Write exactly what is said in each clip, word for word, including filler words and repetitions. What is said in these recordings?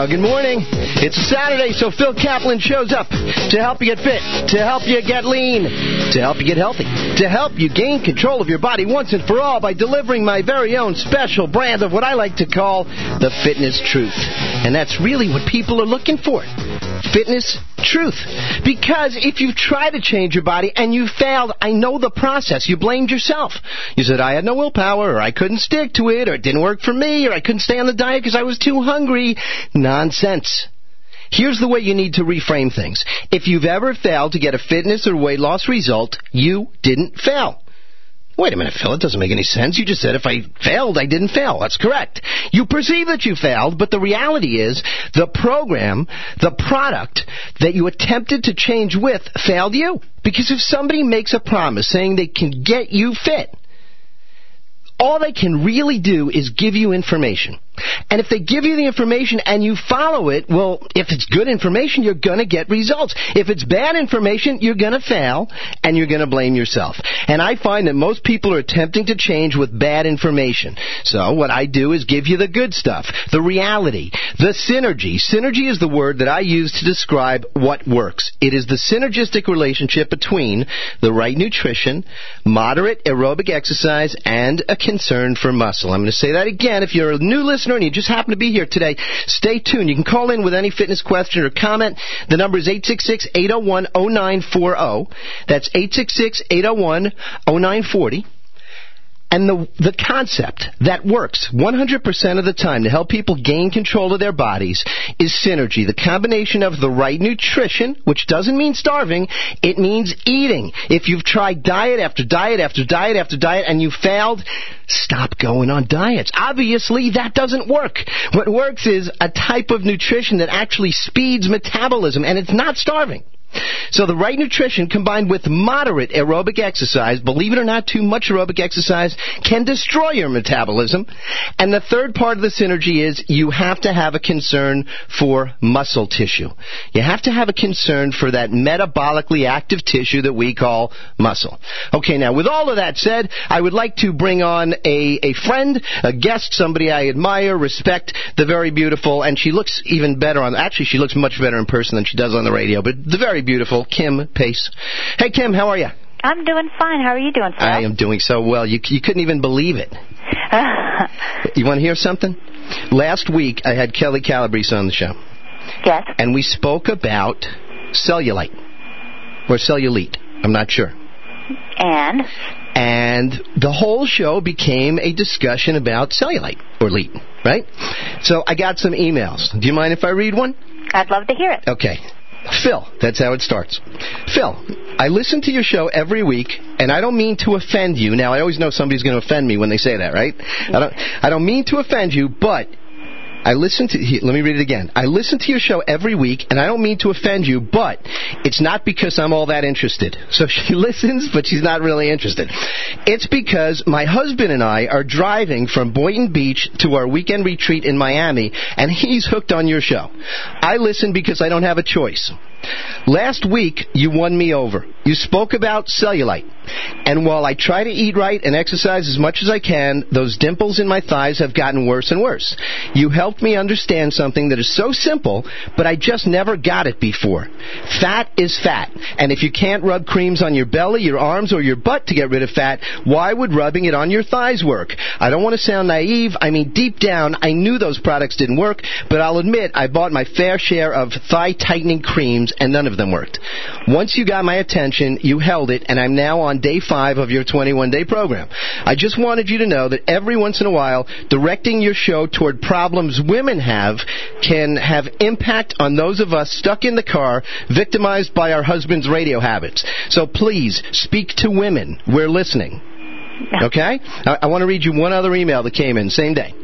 Uh, good morning. It's a Saturday, so Phil Kaplan shows up to help you get fit, to help you get lean, to help you get healthy, to help you gain control of your body once and for all by delivering my very own special brand of what I like to call the fitness truth. And that's really what people are looking for. Fitness truth. Because if you try to change your body and you failed, I know the process. You blamed yourself. You said, I had no willpower, or I couldn't stick to it, or it didn't work for me, or I couldn't stay on the diet because I was too hungry. Nonsense. Here's the way you need to reframe things. If you've ever failed to get a fitness or weight loss result, you didn't fail. Wait a minute, Phil, it doesn't make any sense. You just said if I failed, I didn't fail. That's correct. You perceive that you failed, but the reality is the program, the product that you attempted to change with failed you. Because if somebody makes a promise saying they can get you fit, all they can really do is give you information. And if they give you the information and you follow it, well, if it's good information, you're going to get results. If it's bad information, you're going to fail, and you're going to blame yourself. And I find that most people are attempting to change with bad information. So what I do is give you the good stuff, the reality, the synergy. Synergy is the word that I use to describe what works. It is the synergistic relationship between the right nutrition, moderate aerobic exercise, and a concern for muscle. I'm going to say that again. If you're a new listener, and you just happen to be here today, stay tuned. You can call in with any fitness question or comment. The number is eight six six, eight oh one, oh nine four oh. That's eight six six, eight oh one, oh nine four oh. And the the concept that works one hundred percent of the time to help people gain control of their bodies is synergy. The combination of the right nutrition, which doesn't mean starving, it means eating. If you've tried diet after diet after diet after diet and you failed, stop going on diets. Obviously, that doesn't work. What works is a type of nutrition that actually speeds metabolism, and it's not starving. So the right nutrition combined with moderate aerobic exercise, believe it or not, too much aerobic exercise can destroy your metabolism. And the third part of the synergy is you have to have a concern for muscle tissue. You have to have a concern for that metabolically active tissue that we call muscle. Okay, now with all of that said, I would like to bring on a, a friend, a guest, somebody I admire, respect, the very beautiful, and she looks even better on, actually she looks much better in person than she does on the radio, but the very beautiful Kim Pace. Hey, Kim, how are you? I'm doing fine. How are you doing, Phil? I am doing so well. You, you couldn't even believe it. You want to hear something? Last week, I had Kelly Calabrese on the show. Yes. And we spoke about cellulite. Or cellulite. I'm not sure. And? And the whole show became a discussion about cellulite, or leat, right? So I got some emails. Do you mind if I read one? I'd love to hear it. Okay. Phil, that's how it starts. Phil, I listen to your show every week, and I don't mean to offend you. Now, I always know somebody's going to offend me when they say that, right? I don't, I don't mean to offend you, but I listen to, let me read it again. I listen to your show every week, and I don't mean to offend you, but it's not because I'm all that interested. So she listens, but she's not really interested. It's because my husband and I are driving from Boynton Beach to our weekend retreat in Miami, and he's hooked on your show. I listen because I don't have a choice. Last week, you won me over. You spoke about cellulite. And while I try to eat right and exercise as much as I can, those dimples in my thighs have gotten worse and worse. You helped me understand something that is so simple, but I just never got it before. Fat is fat. And if you can't rub creams on your belly, your arms, or your butt to get rid of fat, why would rubbing it on your thighs work? I don't want to sound naive. I mean, deep down, I knew those products didn't work, but I'll admit I bought my fair share of thigh-tightening creams, and none of them worked. Once you got my attention, you held it, and I'm now on day five of your twenty-one day program. I just wanted you to know that every once in a while, directing your show toward problems women have can have impact on those of us stuck in the car, victimized by our husband's radio habits. So please, speak to women. We're listening. Okay? I, I want to read you one other email that came in, same day.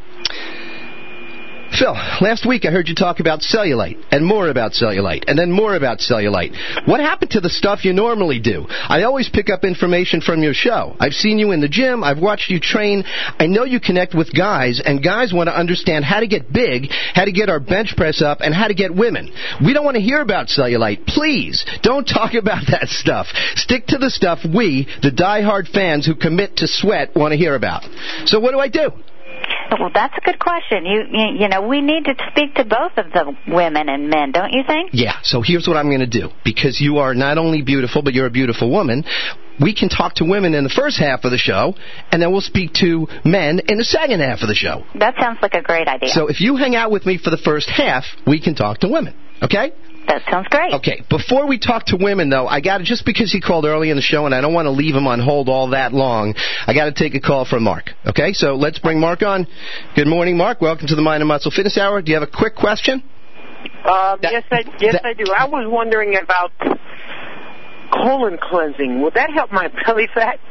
Phil, last week I heard you talk about cellulite, and more about cellulite, and then more about cellulite. What happened to the stuff you normally do? I always pick up information from your show. I've seen you in the gym. I've watched you train. I know you connect with guys, and guys want to understand how to get big, how to get our bench press up, and how to get women. We don't want to hear about cellulite. Please, don't talk about that stuff. Stick to the stuff we, the diehard fans who commit to sweat, want to hear about. So what do I do? Well, that's a good question. You, you you know, we need to speak to both of the women and men, don't you think? Yeah, so here's what I'm going to do. Because you are not only beautiful, but you're a beautiful woman, we can talk to women in the first half of the show, and then we'll speak to men in the second half of the show. That sounds like a great idea. So if you hang out with me for the first half, we can talk to women, okay? That sounds great. Okay, before we talk to women, though, I got to, just because he called early in the show and I don't want to leave him on hold all that long, I got to take a call from Mark. Okay, so let's bring Mark on. Good morning, Mark. Welcome to the Mind and Muscle Fitness Hour. Do you have a quick question? Uh, That- yes, I, yes, that- I do. I was wondering about colon cleansing. Would that help my belly fat?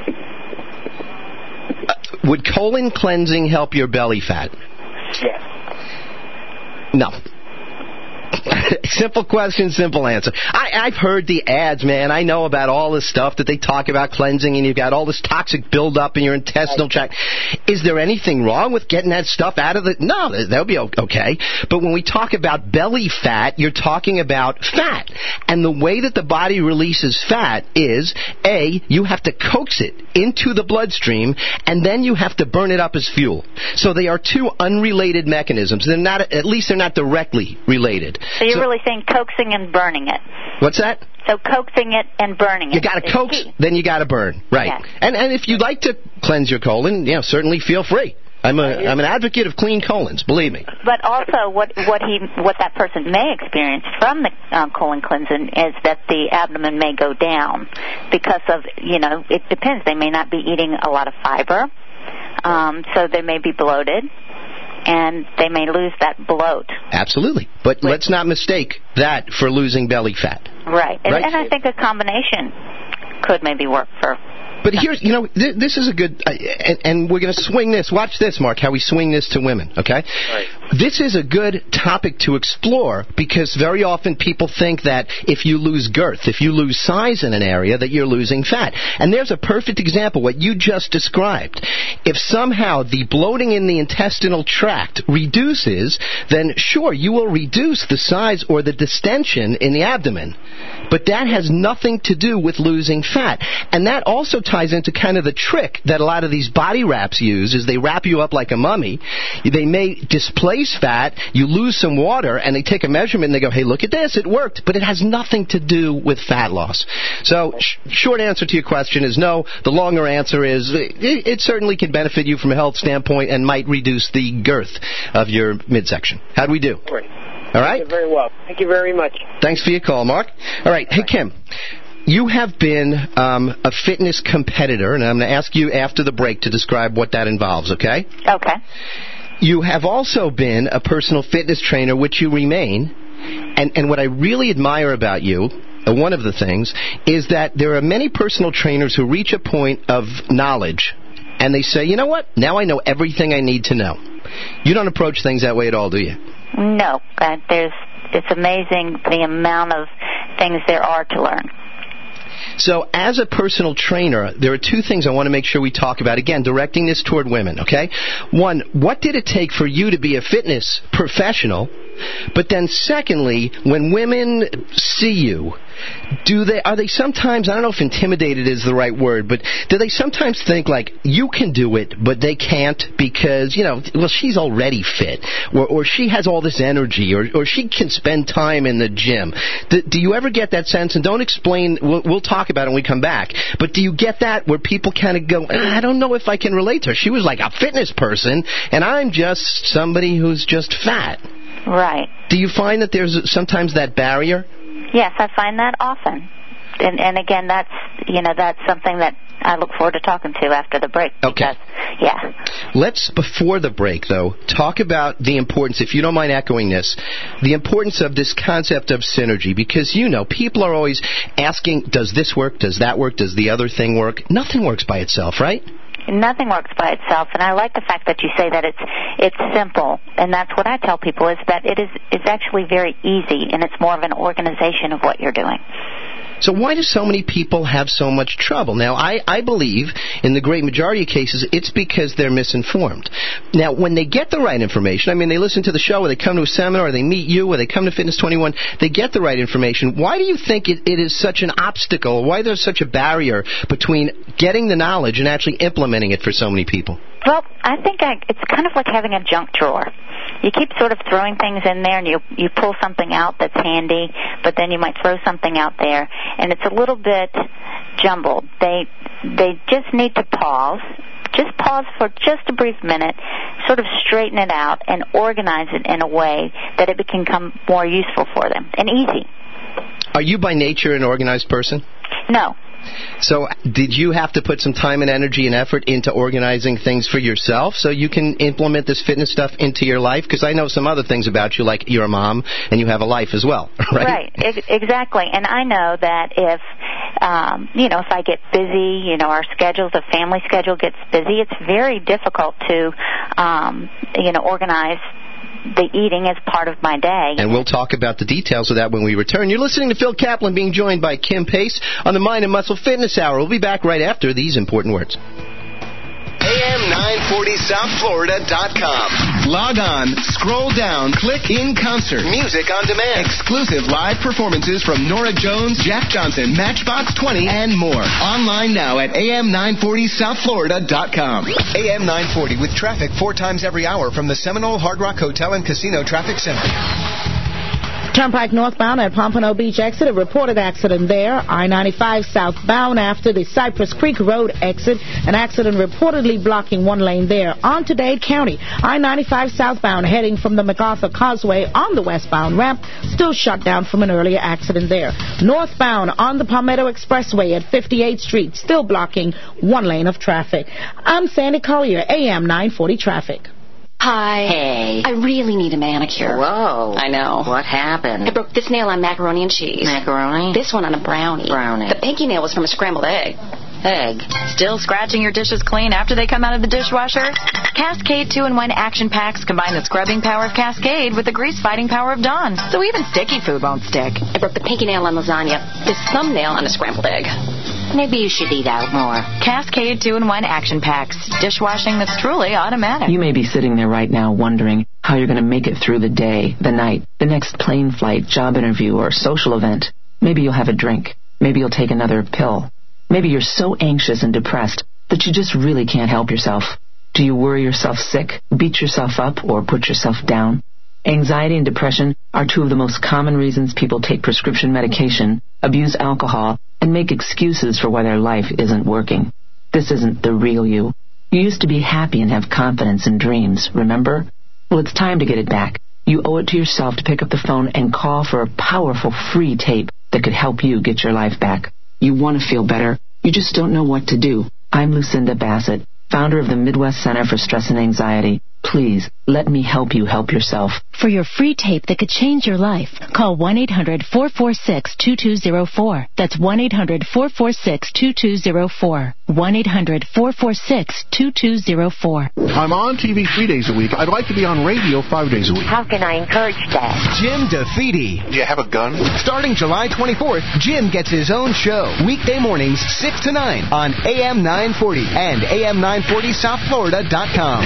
Uh, would colon cleansing help your belly fat? Yes. No. Simple question, simple answer. I, I've heard the ads, man. I know about all this stuff that they talk about cleansing, and you've got all this toxic buildup in your intestinal tract. Is there anything wrong with getting that stuff out of the... No, that would be okay. But when we talk about belly fat, you're talking about fat. And the way that the body releases fat is, A, you have to coax it into the bloodstream, and then you have to burn it up as fuel. So they are two unrelated mechanisms. They're not, at least they're not directly related. So you're so, really saying coaxing and burning it. What's that? So coaxing it and burning it. You got to coax, key. Then you got to burn, right? Yeah. And and if you'd like to cleanse your colon, you know, certainly feel free. I'm a I'm an advocate of clean colons, believe me. But also, what what he what that person may experience from the um, colon cleansing is that the abdomen may go down because of, you know, it depends. They may not be eating a lot of fiber, um, so they may be bloated. And they may lose that bloat. Absolutely. But With, let's not mistake that for losing belly fat. Right. And, right? and I think a combination could maybe work for... But here's, you know, th- this is a good, uh, and, and we're going to swing this. Watch this, Mark, how we swing this to women, okay? Right. This is a good topic to explore because very often people think that if you lose girth, if you lose size in an area, that you're losing fat. And there's a perfect example, what you just described. If somehow the bloating in the intestinal tract reduces, then sure, you will reduce the size or the distension in the abdomen. But that has nothing to do with losing fat. And that also ties into kind of the trick that a lot of these body wraps use, is they wrap you up like a mummy. They may displace fat, you lose some water, and they take a measurement and they go, hey, look at this, it worked. But it has nothing to do with fat loss. So, sh- short answer to your question is no. The longer answer is it, it certainly can benefit you from a health standpoint and might reduce the girth of your midsection. How do we do? Great. All right? Thank you very well. Thank you very much. Thanks for your call, Mark. All right. Hey, Kim, you have been um, a fitness competitor, and I'm going to ask you after the break to describe what that involves, okay? Okay. You have also been a personal fitness trainer, which you remain, and, and what I really admire about you, uh, one of the things, is that there are many personal trainers who reach a point of knowledge, and they say, you know what, now I know everything I need to know. You don't approach things that way at all, do you? No, uh, there's. It's amazing the amount of things there are to learn. So as a personal trainer, there are two things I want to make sure we talk about. Again, directing this toward women, okay? One, what did it take for you to be a fitness professional? But then secondly, when women see you, do they are they sometimes, I don't know if intimidated is the right word, but do they sometimes think like, you can do it, but they can't because, you know, well, she's already fit, or, or she has all this energy, or, or she can spend time in the gym. Do, do you ever get that sense? And don't explain, we'll, we'll talk about it when we come back, but do you get that where people kind of go, I don't know if I can relate to her. She was like a fitness person, and I'm just somebody who's just fat. Right. Do you find that there's sometimes that barrier? Yes, I find that often. And, and again, that's, you know, that's something that I look forward to talking to after the break. Okay. Because, yeah. Let's, before the break, though, talk about the importance, if you don't mind echoing this, the importance of this concept of synergy. Because, you know, people are always asking, does this work? Does that work? Does the other thing work? Nothing works by itself, right? Nothing works by itself, and I like the fact that you say that it's it's simple, and that's what I tell people, is that it is it's actually very easy, and it's more of an organization of what you're doing. So why do so many people have so much trouble? Now, I, I believe in the great majority of cases it's because they're misinformed. Now, when they get the right information, I mean, they listen to the show, or they come to a seminar, or they meet you, or they come to Fitness twenty-one, they get the right information. Why do you think it, it is such an obstacle, why there's such a barrier between getting the knowledge and actually implementing it for so many people? Well, I I think I, it's kind of like having a junk drawer. You keep sort of throwing things in there, and you you pull something out that's handy, but then you might throw something out there, and it's a little bit jumbled. They they just need to pause. Just pause for just a brief minute, sort of straighten it out, and organize it in a way that it can become more useful for them and easy. Are you by nature an organized person? No. So did you have to put some time and energy and effort into organizing things for yourself so you can implement this fitness stuff into your life? Because I know some other things about you, like you're a mom and you have a life as well, right? Right, e- exactly. And I know that if, um, you know, if I get busy, you know, our schedules, the family schedule gets busy, it's very difficult to, um, you know, organize the eating as part of my day. And we'll talk about the details of that when we return. You're listening to Phil Kaplan being joined by Kim Pace on the Mind and Muscle Fitness Hour. We'll be back right after these important words. A M nine forty South Florida dot com. Log on, scroll down, click in concert. Music on demand. Exclusive live performances from Norah Jones, Jack Johnson, Matchbox twenty, and more. Online now at A M nine forty South Florida dot com. A M nine forty with traffic four times every hour from the Seminole Hard Rock Hotel and Casino Traffic Center. Turnpike northbound at Pompano Beach exit, a reported accident there. I ninety-five southbound after the Cypress Creek Road exit, an accident reportedly blocking one lane there. On to Dade County, I ninety-five southbound heading from the MacArthur Causeway on the westbound ramp, still shut down from an earlier accident there. Northbound on the Palmetto Expressway at fifty-eighth Street, still blocking one lane of traffic. I'm Sandy Collier, A M nine forty Traffic. Hi. Hey. I really need a manicure. Whoa. I know. What happened? I broke this nail on macaroni and cheese. Macaroni? This one on a brownie. Brownie. The pinky nail was from a scrambled egg. Egg. Still scratching your dishes clean after they come out of the dishwasher? Cascade two in one Action Packs combine the scrubbing power of Cascade with the grease-fighting power of Dawn, so even sticky food won't stick. I broke the pinky nail on lasagna. This thumbnail on a scrambled egg. Maybe you should eat out more. Cascade two in one Action Packs. Dishwashing that's truly automatic. You may be sitting there right now wondering how you're going to make it through the day, the night, the next plane flight, job interview, or social event. Maybe you'll have a drink. Maybe you'll take another pill. Maybe you're so anxious and depressed that you just really can't help yourself. Do you worry yourself sick, beat yourself up, or put yourself down? Anxiety and depression are two of the most common reasons people take prescription medication, abuse alcohol, and make excuses for why their life isn't working. This isn't the real you. You used to be happy and have confidence and dreams, remember? Well, it's time to get it back. You owe it to yourself to pick up the phone and call for a powerful free tape that could help you get your life back. You want to feel better. You just don't know what to do. I'm Lucinda Bassett, founder of the Midwest Center for Stress and Anxiety. Please, let me help you help yourself. For your free tape that could change your life, call one eight hundred four four six two two zero four. That's one eight hundred four four six two two zero four. one eight hundred four four six two two zero four. I'm on T V three days a week. I'd like to be on radio five days a week. How can I encourage that? Jim DeFede. Do you have a gun? Starting July twenty-fourth, Jim gets his own show. Weekday mornings, six to nine on A M nine forty and A M nine forty South Florida dot com.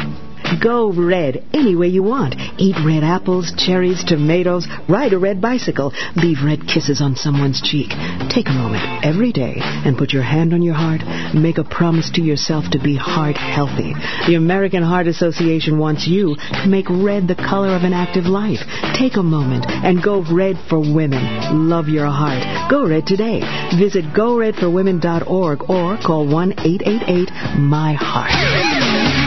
Go red any way you want. Eat red apples, cherries, tomatoes, ride a red bicycle, leave red kisses on someone's cheek. Take a moment every day and put your hand on your heart. Make a promise to yourself to be heart healthy. The American Heart Association wants you to make red the color of an active life. Take a moment and go red for women. Love your heart. Go red today. Visit go red for women dot org or call one eight eight eight M Y heart.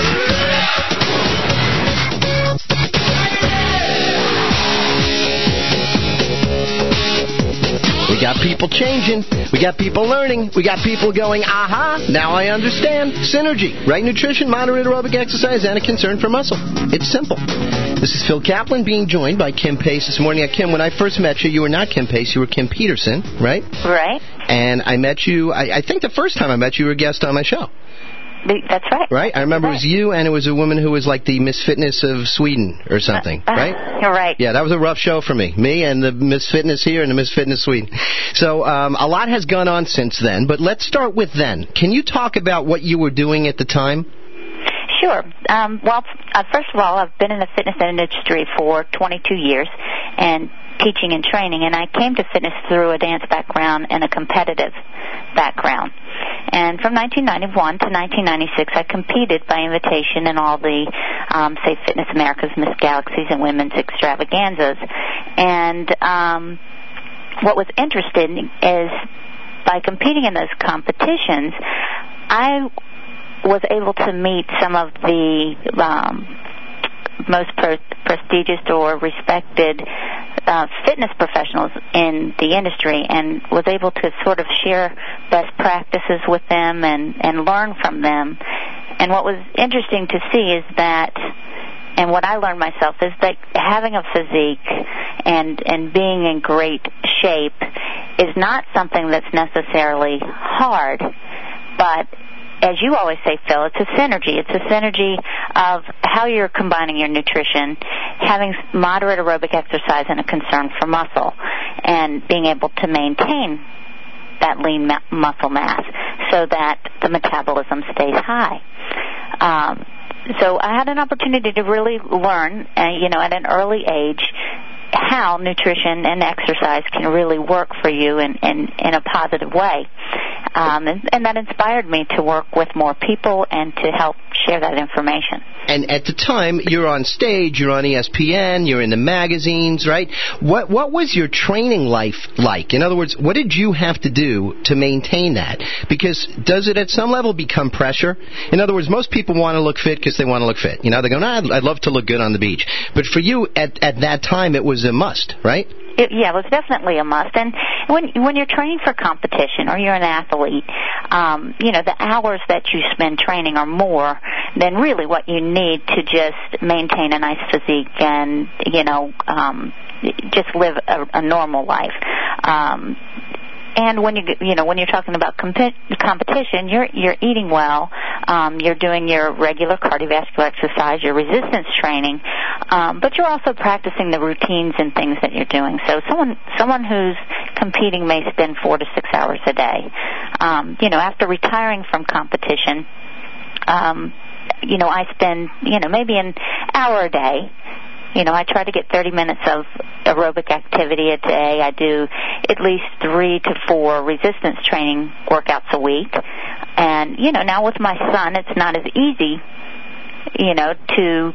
We got people changing. We got people learning. We got people going, aha, now I understand. Synergy, right nutrition, moderate aerobic exercise, and a concern for muscle. It's simple. This is Phil Kaplan being joined by Kim Pace this morning. Uh, Kim, when I first met you, you were not Kim Pace. You were Kim Peterson, right? Right. And I met you, I, I think the first time I met you, you were a guest on my show. That's right. Right? I remember right. it was you, and it was a woman who was like the Miss Fitness of Sweden or something, uh, right? You're right. Yeah, that was a rough show for me. Me and the Miss Fitness here and the Miss Fitness Sweden. So um, a lot has gone on since then, but let's start with then. Can you talk about what you were doing at the time? Sure. Um, well, uh, first of all, I've been in the fitness industry for twenty-two years, and teaching and training, and I came to fitness through a dance background and a competitive background. And from nineteen ninety-one to nineteen ninety-six, I competed by invitation in all the, um, say, Fitness America's Miss Galaxies and Women's Extravaganzas. And um, what was interesting is by competing in those competitions, I was able to meet some of the um, most pre- prestigious or respected uh, fitness professionals in the industry, and was able to sort of share best practices with them and, and learn from them. And what was interesting to see is that, and what I learned myself, is that having a physique and, and being in great shape is not something that's necessarily hard, but as you always say, Phil, it's a synergy. It's a synergy of how you're combining your nutrition, having moderate aerobic exercise and a concern for muscle, and being able to maintain that lean ma- muscle mass so that the metabolism stays high. Um, so I had an opportunity to really learn, uh, you know, at an early age, how nutrition and exercise can really work for you in, in, in a positive way. Um, and, and that inspired me to work with more people and to help share that information. And at the time, you're on stage, you're on E S P N, you're in the magazines, right? What what was your training life like? In other words, what did you have to do to maintain that? Because does it at some level become pressure? In other words, most people want to look fit because they want to look fit. You know, they go, nah, I'd love to look good on the beach. But for you, at, at that time, it was a must, right? It, yeah, it was definitely a must. And when when you're training for competition or you're an athlete, um, you know, the hours that you spend training are more than really what you need to just maintain a nice physique and, you know, um, just live a, a normal life. Um, And when you you know when you're talking about comp- competition, you're you're eating well, um, you're doing your regular cardiovascular exercise, your resistance training, um, but you're also practicing the routines and things that you're doing. So someone someone who's competing may spend four to six hours a day. Um, you know, after retiring from competition, um, you know, I spend you know maybe an hour a day. You know, I try to get thirty minutes of aerobic activity a day. I do at least three to four resistance training workouts a week. And, you know, now with my son, it's not as easy, you know, to,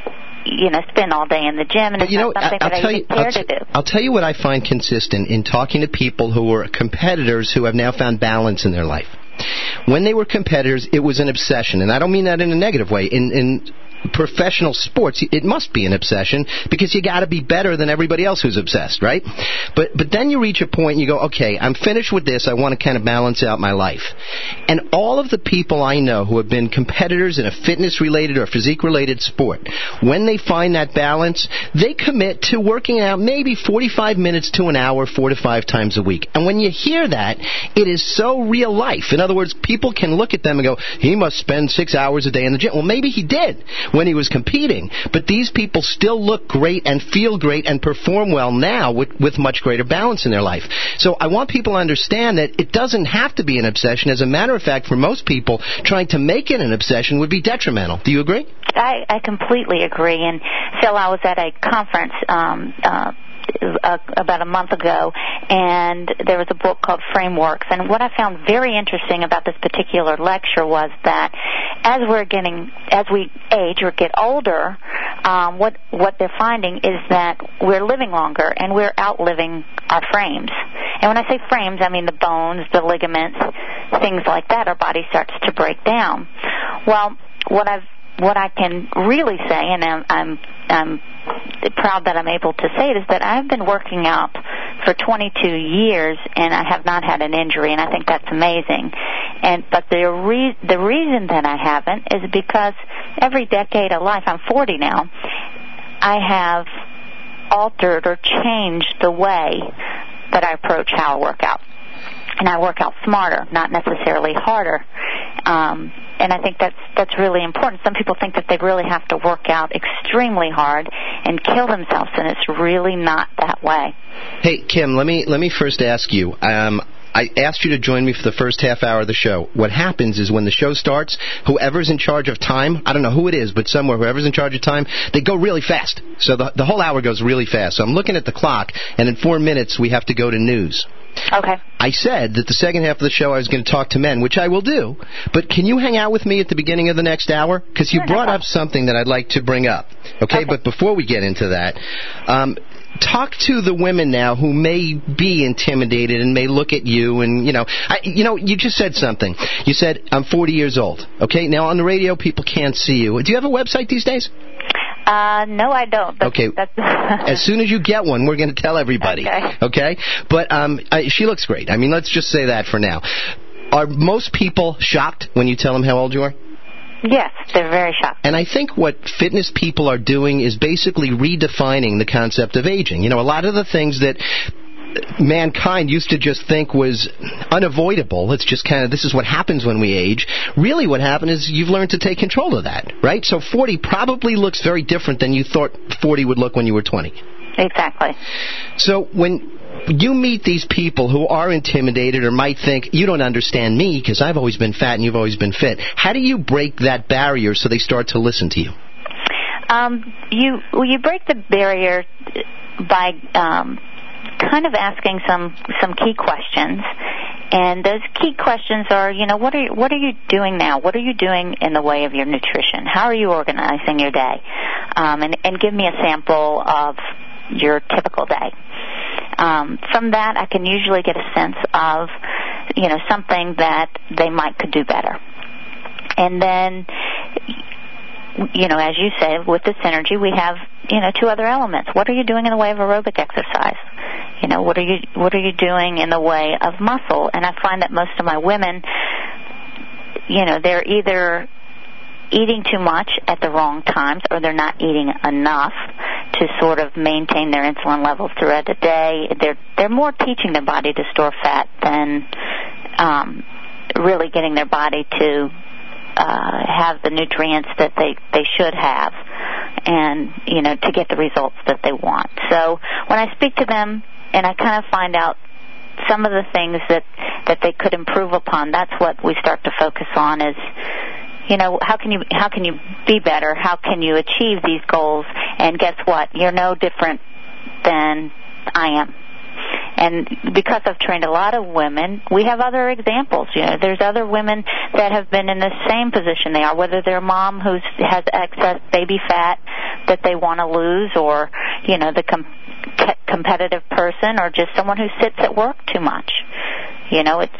you know, spend all day in the gym. And but it's you know, not something I'll that tell I you, even care I'll to t- do. I'll tell you what I find consistent in talking to people who were competitors who have now found balance in their life. When they were competitors, it was an obsession. And I don't mean that in a negative way. In, in professional sports, it must be an obsession because you got to be better than everybody else who's obsessed, right? But but then you reach a point and you go, okay, I'm finished with this. I want to kind of balance out my life. And all of the people I know who have been competitors in a fitness-related or physique-related sport, when they find that balance, they commit to working out maybe forty-five minutes to an hour, four to five times a week. And when you hear that, it is so real life. In other words, people can look at them and go, he must spend six hours a day in the gym. Well, maybe he did when he was competing, but these people still look great and feel great and perform well now with, with much greater balance in their life. So I want people to understand that it doesn't have to be an obsession. As a matter of fact, for most people, trying to make it an obsession would be detrimental. Do you agree? I, I completely agree. And Phil, I was at a conference um, uh, Uh, about a month ago, and there was a book called Frameworks. And what I found very interesting about this particular lecture was that as we're getting, as we age or get older, um, what what they're finding is that we're living longer and we're outliving our frames. And when I say frames, I mean the bones, the ligaments, things like that. Our body starts to break down. Well, what I've what I can really say, and I'm, I'm I'm proud that I'm able to say it, is that I've been working out for twenty-two years and I have not had an injury, and I think that's amazing. And but the re- the reason that I haven't is because every decade of life, I'm forty now, I have altered or changed the way that I approach how I work out. And I work out smarter, not necessarily harder. Um, and I think that's that's really important. Some people think that they really have to work out extremely hard and kill themselves, and it's really not that way. Hey, Kim, let me let me first ask you. Um, I asked you to join me for the first half hour of the show. What happens is when the show starts, whoever's in charge of time, I don't know who it is, but somewhere, whoever's in charge of time, they go really fast. So the, the whole hour goes really fast. So I'm looking at the clock, and in four minutes we have to go to news. Okay. I said that the second half of the show I was going to talk to men, which I will do, but can you hang out with me at the beginning of the next hour? Because you brought up something that I'd like to bring up. Okay, okay. But before we get into that, um, talk to the women now who may be intimidated and may look at you and, you know, I, you know, you just said something. You said, I'm forty years old. Okay, now on the radio, people can't see you. Do you have a website these days? Uh, no, I don't. That's, okay. That's as soon as you get one, we're going to tell everybody. Okay. Okay? But um, I, she looks great. I mean, let's just say that for now. Are most people shocked when you tell them how old you are? Yes, they're very shocked. And I think what fitness people are doing is basically redefining the concept of aging. You know, a lot of the things that mankind used to just think was unavoidable. It's just kind of, this is what happens when we age. Really what happened is you've learned to take control of that, right? So forty probably looks very different than you thought forty would look when you were twenty. Exactly. So when you meet these people who are intimidated or might think, you don't understand me because I've always been fat and you've always been fit, how do you break that barrier so they start to listen to you? Um, you, well, you break the barrier by um, kind of asking some some key questions, and those key questions are, you know, what are you, what are you doing now? What are you doing in the way of your nutrition? How are you organizing your day? Um, and, and give me a sample of your typical day. Um, from that, I can usually get a sense of, you know, something that they might could do better. And then, you know, as you say, with this energy, we have, you know, two other elements. What are you doing in the way of aerobic exercise? You know, what are you what are you doing in the way of muscle? And I find that most of my women, you know, they're either eating too much at the wrong times or they're not eating enough to sort of maintain their insulin levels throughout the day. They're they're more teaching their body to store fat than um, really getting their body to uh, have the nutrients that they, they should have and, you know, to get the results that they want. So when I speak to them and I kind of find out some of the things that, that they could improve upon, that's what we start to focus on is, you know, how can you how can you be better? How can you achieve these goals? And guess what? You're no different than I am. And because I've trained a lot of women, we have other examples. You know, there's other women that have been in the same position they are, whether they're a mom who has excess baby fat that they want to lose, or, you know, the com- competitive person, or just someone who sits at work too much. You know, it's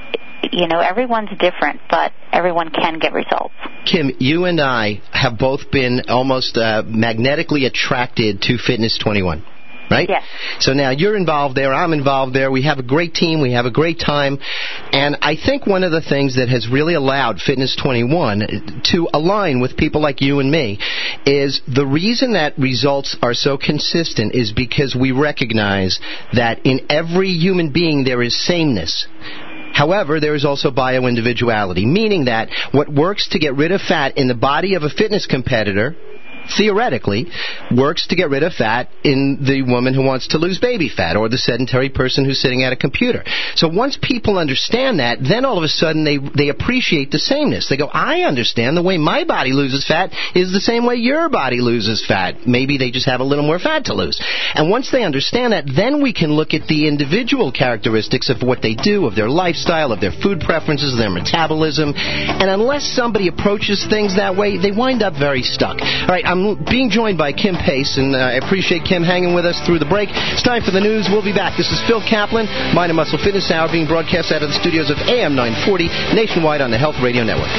You know, everyone's different, but everyone can get results. Kim, you and I have both been almost uh, magnetically attracted to Fitness twenty-one, right? Yes. So now you're involved there, I'm involved there, we have a great team, we have a great time, and I think one of the things that has really allowed Fitness twenty-one to align with people like you and me is the reason that results are so consistent is because we recognize that in every human being there is sameness. However, there is also bio-individuality, meaning that what works to get rid of fat in the body of a fitness competitor, theoretically, works to get rid of fat in the woman who wants to lose baby fat or the sedentary person who's sitting at a computer. So once people understand that, then all of a sudden they they appreciate the sameness. They go, I understand the way my body loses fat is the same way your body loses fat. Maybe they just have a little more fat to lose. And once they understand that, then we can look at the individual characteristics of what they do, of their lifestyle, of their food preferences, their metabolism. And unless somebody approaches things that way, they wind up very stuck. All right, I'm being joined by Kim Pace, and uh, I appreciate Kim hanging with us through the break. It's time for the news. We'll be back. This is Phil Kaplan, Mind and Muscle Fitness Hour, being broadcast out of the studios of A M nine forty, nationwide on the Health Radio Network.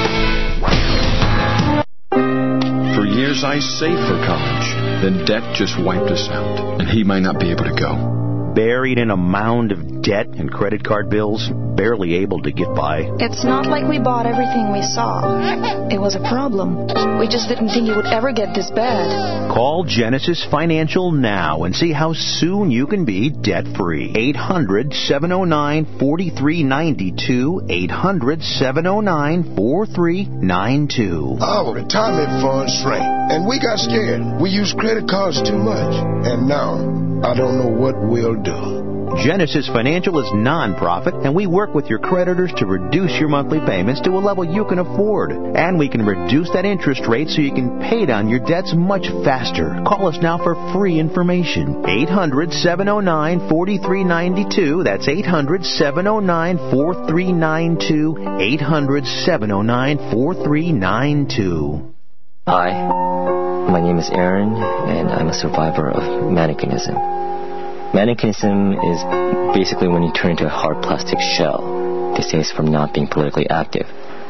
For years, I saved for college. Then debt just wiped us out, and he might not be able to go. Buried in a mound of debt and credit card bills, barely able to get by. It's not like we bought everything we saw. It was a problem. We just didn't think it would ever get this bad. Call Genesis Financial now and see how soon you can be debt-free. eight hundred, seven oh nine, four three nine two. eight hundred, seven oh nine, four three nine two. Our retirement funds shrank, and we got scared. We used credit cards too much, and now I don't know what we'll do. Genesis Financial is non-profit, and we work with your creditors to reduce your monthly payments to a level you can afford. And we can reduce that interest rate so you can pay down your debts much faster. Call us now for free information. eight hundred, seven oh nine, four three nine two. That's eight hundred, seven oh nine, four three nine two. eight hundred, seven oh nine, four three nine two. Hi, my name is Aaron, and I'm a survivor of mannequinism. Mannequinism is basically when you turn into a hard plastic shell. They say it's from not being politically active.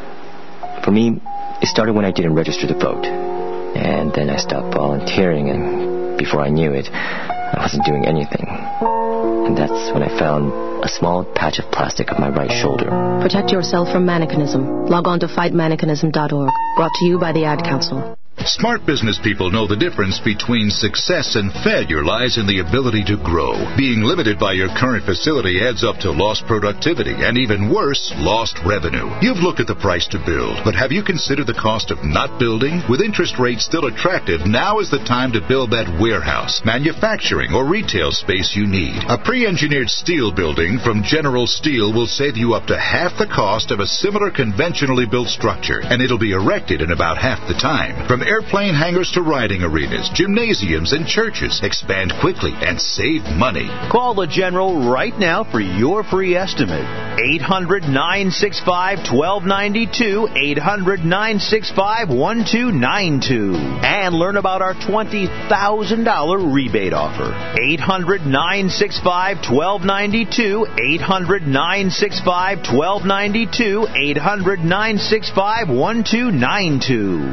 For me, it started when I didn't register to vote. And then I stopped volunteering, and before I knew it, I wasn't doing anything. And that's when I found a small patch of plastic on my right shoulder. Protect yourself from mannequinism. Log on to fight mannequinism dot org. Brought to you by the Ad Council. Smart business people know the difference between success and failure lies in the ability to grow. Being limited by your current facility adds up to lost productivity and, even worse, lost revenue. You've looked at the price to build, but have you considered the cost of not building? With interest rates still attractive, now is the time to build that warehouse, manufacturing, or retail space you need. A pre-engineered steel building from General Steel will save you up to half the cost of a similar conventionally built structure, and it'll be erected in about half the time. From airplane hangars to riding arenas, gymnasiums, and churches. Expand quickly and save money. Call the General right now for your free estimate. eight hundred, nine six five, one two nine two. eight hundred, nine six five, one two nine two. And learn about our twenty thousand dollars rebate offer. eight hundred, nine six five, one two nine two. eight hundred, nine six five, one two nine two. eight hundred, nine six five, one two nine two.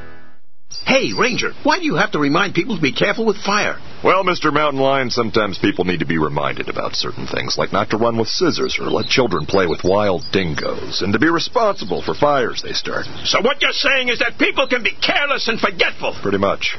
Hey, Ranger, why do you have to remind people to be careful with fire? Well, Mister Mountain Lion, sometimes people need to be reminded about certain things, like not to run with scissors or let children play with wild dingoes, and to be responsible for fires they start. So what you're saying is that people can be careless and forgetful? Pretty much.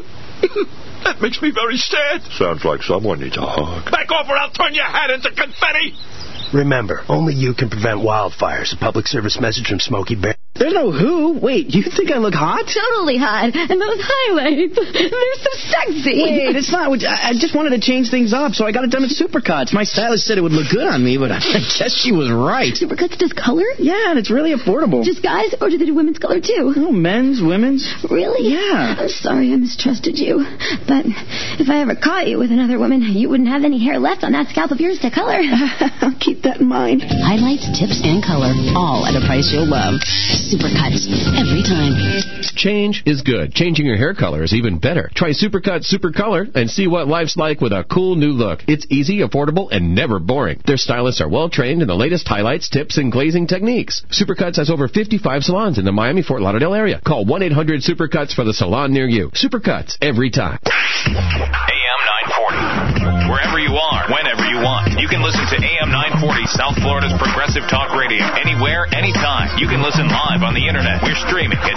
That makes me very sad. Sounds like someone needs a hug. Back off or I'll turn your hat into confetti! Remember, only you can prevent wildfires. A public service message from Smokey Bear. There's no who. Wait, you think I look hot? Totally hot. And those highlights, they're so sexy. Wait, it's not. I just wanted to change things up, so I got it done with Supercuts. My stylist said it would look good on me, but I guess she was right. Supercuts does color? Yeah, and it's really affordable. Just guys, or do they do women's color too? Oh, men's, women's. Really? Yeah. I'm sorry I mistrusted you. But if I ever caught you with another woman, you wouldn't have any hair left on that scalp of yours to color. I'll keep that in mind. Highlights, tips, and color, all at a price you'll love. Supercuts, every time. Change is good. Changing your hair color is even better. Try Supercut Super Color and see what life's like with a cool new look. It's easy, affordable, and never boring. Their stylists are well trained in the latest highlights, tips, and glazing techniques. Supercuts has over fifty-five salons in the Miami-Fort Lauderdale area. Call one eight hundred Supercuts for the salon near you. Supercuts, every time. A M nine forty. Wherever you are, whenever you want. You can listen to A M nine forty, South Florida's Progressive Talk Radio. Anywhere, anytime. You can listen live on the internet. We're streaming at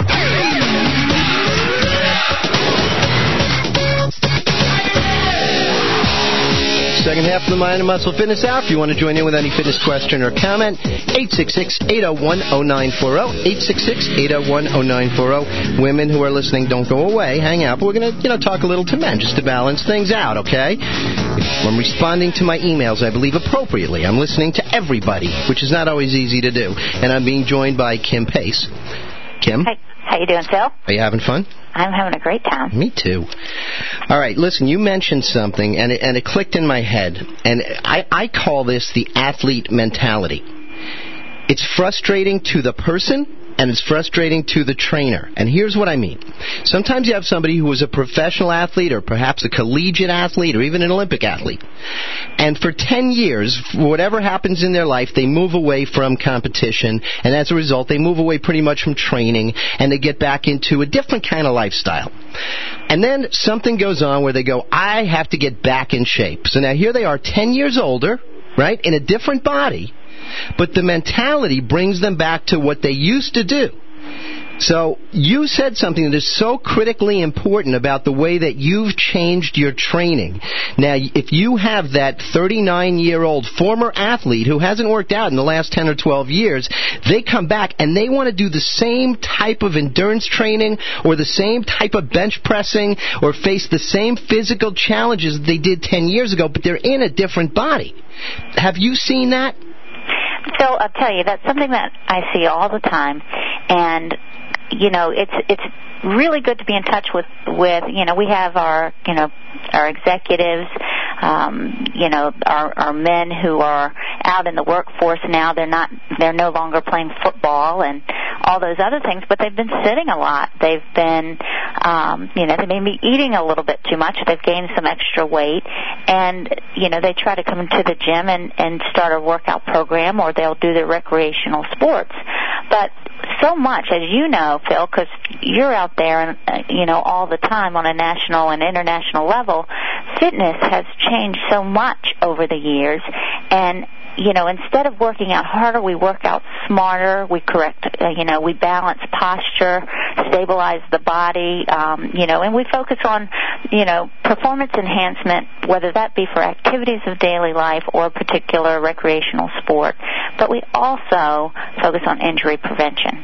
Second half of the Mind and Muscle Fitness Hour. If you want to join in with any fitness question or comment, eight six six, eight oh one, oh nine four oh. eight six six, eight oh one, oh nine four oh. Women who are listening, don't go away. Hang out. But we're going to, you know, talk a little to men just to balance things out, okay? I'm responding to my emails, I believe, appropriately. I'm listening to everybody, which is not always easy to do. And I'm being joined by Kim Pace. Kim? Hey, how you doing, Phil? Are you having fun? I'm having a great time. Me too. All right, listen, you mentioned something, and it, and it clicked in my head, and I, I call this the athlete mentality. It's frustrating to the person, and it's frustrating to the trainer. And here's what I mean. Sometimes you have somebody who is a professional athlete or perhaps a collegiate athlete or even an Olympic athlete. And for ten years, whatever happens in their life, they move away from competition. And as a result, they move away pretty much from training and they get back into a different kind of lifestyle. And then something goes on where they go, I have to get back in shape. So now here they are ten years older, right, in a different body. But the mentality brings them back to what they used to do. So you said something that is so critically important about the way that you've changed your training. Now, if you have that thirty-nine-year-old former athlete who hasn't worked out in the last ten or twelve years, they come back and they want to do the same type of endurance training or the same type of bench pressing or face the same physical challenges they did ten years ago, but they're in a different body. Have you seen that? Phil, I'll tell you, that's something that I see all the time, and you know, it's it's really good to be in touch with, with you know, we have our, you know, our executives, um, you know, our, our men who are out in the workforce now. They're not, they're no longer playing football and all those other things, but they've been sitting a lot. They've been, um, you know, they may be eating a little bit too much. They've gained some extra weight, and, you know, they try to come into the gym and, and start a workout program, or they'll do their recreational sports. But so much, as you know, Phil, because you're out there, and uh, you know, all the time on a national and international level, fitness has changed so much over the years, and you know, instead of working out harder, we work out smarter. We correct, uh, you know, we balance posture, stabilize the body, um, you know, and we focus on, you know, performance enhancement, whether that be for activities of daily life or a particular recreational sport. But we also focus on injury prevention.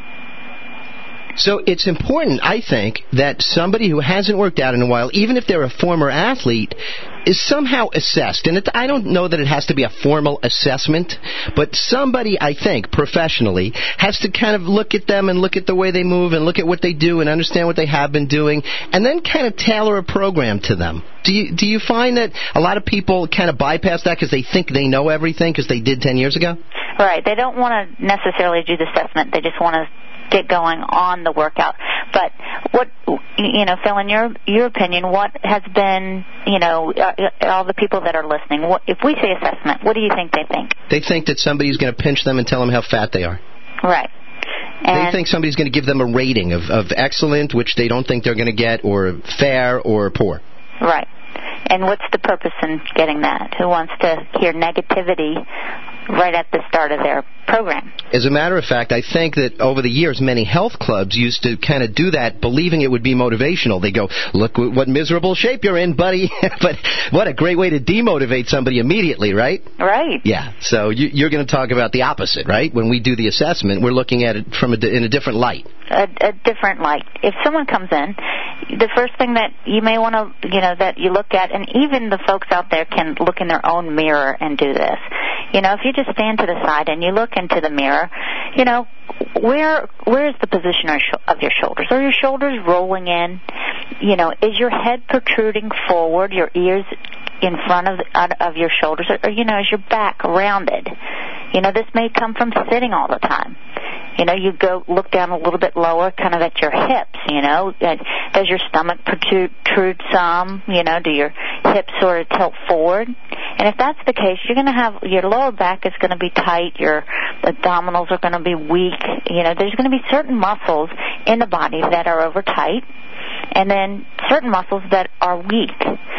So it's important, I think, that somebody who hasn't worked out in a while, even if they're a former athlete, is somehow assessed. And it, I don't know that it has to be a formal assessment, but somebody, I think, professionally, has to kind of look at them and look at the way they move and look at what they do and understand what they have been doing, and then kind of tailor a program to them. Do you, do you find that a lot of people kind of bypass that because they think they know everything because they did ten years ago? Right. They don't want to necessarily do the assessment. They just want to get going on the workout. But what, you know, Phil, in your your opinion, what has been, you know, all the people that are listening, what, if we say assessment, what do you think they think? They think that somebody's going to pinch them and tell them how fat they are. Right. And they think somebody's going to give them a rating of, of excellent, which they don't think they're going to get, or fair, or poor. Right. And what's the purpose in getting that? Who wants to hear negativity right at the start of their program? As a matter of fact, I think that over the years, many health clubs used to kind of do that, believing it would be motivational. They go, look what miserable shape you're in, buddy. But what a great way to demotivate somebody immediately, right? Right. Yeah. So you, you're going to talk about the opposite, right? When we do the assessment, we're looking at it from a, in a different light. A, a different light. If someone comes in, the first thing that you may want to, you know, that you look at, and even the folks out there can look in their own mirror and do this. You know, if you just stand to the side and you look into the mirror, you know, where where is the position of your shoulders? Are your shoulders rolling in? You know, is your head protruding forward, your ears in front of of your shoulders, or, you know, is your back rounded? You know, this may come from sitting all the time. You know, you go look down a little bit lower, kind of at your hips, you know. Does your stomach protrude some? You know, do your hips sort of tilt forward? And if that's the case, you're going to have, your lower back is going to be tight, your abdominals are going to be weak. You know, there's going to be certain muscles in the body that are over tight, and then certain muscles that are weak.